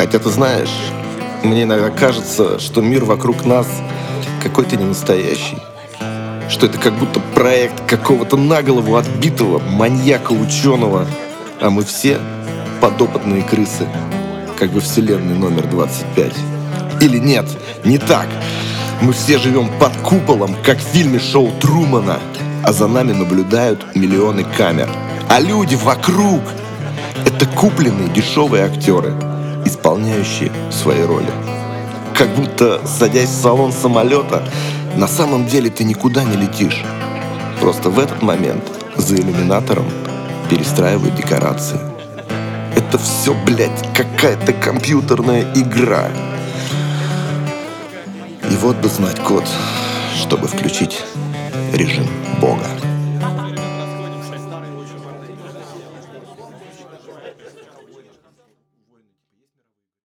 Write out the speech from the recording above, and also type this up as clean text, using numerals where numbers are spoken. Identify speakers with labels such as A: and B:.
A: Хотя ты знаешь, мне иногда кажется, что мир вокруг нас какой-то ненастоящий. Что это как будто проект какого-то наголову отбитого маньяка-ученого, а мы все подопытные крысы, как во вселенной номер 25. Или нет, не так. Мы все живем под куполом, как в фильме «Шоу Трумана», а за нами наблюдают миллионы камер. А люди вокруг — это купленные дешевые актеры, исполняющие свои роли. Как будто, садясь в салон самолета, на самом деле ты никуда не летишь. Просто в этот момент за иллюминатором перестраивают декорации. Это все, блядь, какая-то компьютерная игра. И вот бы знать код, чтобы включить режим Бога.